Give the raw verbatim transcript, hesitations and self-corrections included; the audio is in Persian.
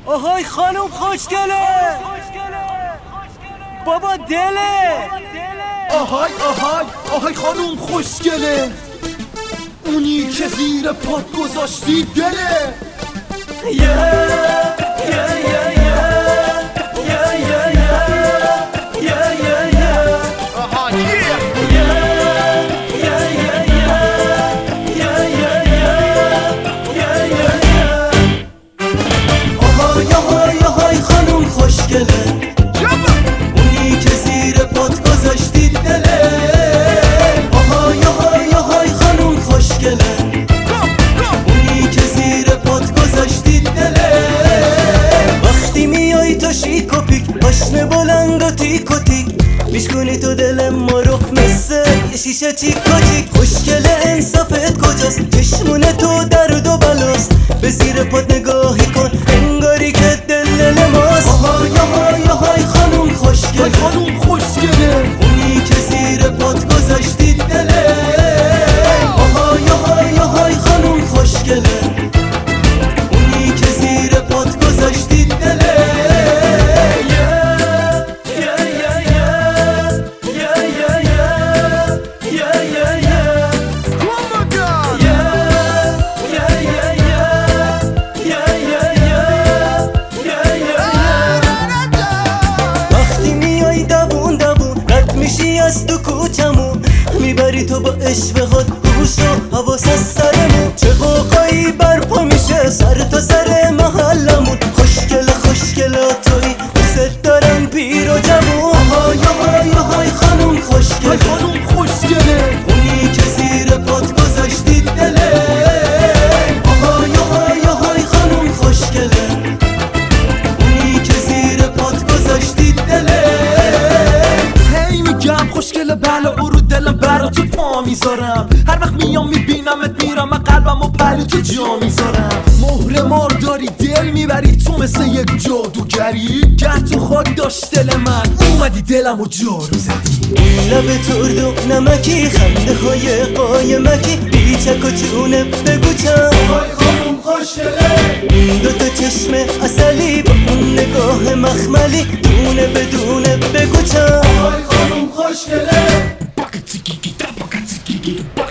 آهای خانوم خوشگله، بابا دله. آهای آهای آهای خانوم خوشگله، اونی که زیر پات گذاشتی دله. یه یه یه اونی که زیر پات گذاشتی دله. آهای آهای آهای خانوم خوشگله، اونی که زیر پات گذاشتی دله. وقتی میای تو شیک و پیک، پاشنه بلند و تیک و تیک، میشکنی تو دل ما رو مثل یه شیشه چیک و چیک. خوشگله انصافت کجاست؟ چشمونه تو درد و بلاست. به زیر پات نگاهی کن انگاری که دل ماست. آهای آهای آهای خانوم خوشگله، خانوم خوشگله، اونی که زیر پات گذاشتی دله. آهای آهای آهای خانوم خوشگله، اونی که زیر پات گذاشتی دله. از تو کوچمون میبری تو با عشق خود گوش و حواس از سرمون. چه قوقایی برپا میشه سر تا سر محلمون. خوشگله خوشگله توی دوست دارم پیر و جوون. آهای آهای آهای خانوم خوشگله، خانوم خوشگله، اونی که زیر پات گذاشتی دله. آهای آهای آهای خانوم خوشگله، اونی که زیر پات گذاشتی دله. خوشگله بله او رو دلم برا تو پا میذارم. هر وقت میام میبینمت میرم من قلبم و پلو تو جا میذارم. مهر مار داری دل میبری تو مثل یک جادوگری. گر تو خاک داشت دل من اومدی دلم و جارو زدی. این لب ترد و نمکی، خنده های قایمکی، بیچک و چونه بگو چند. آهای خانوم خوشگله، این دوتا چشم اصلی با اون نگاه مخملی، دونه بدونه بگو چند. آهای خانوم خوشگله.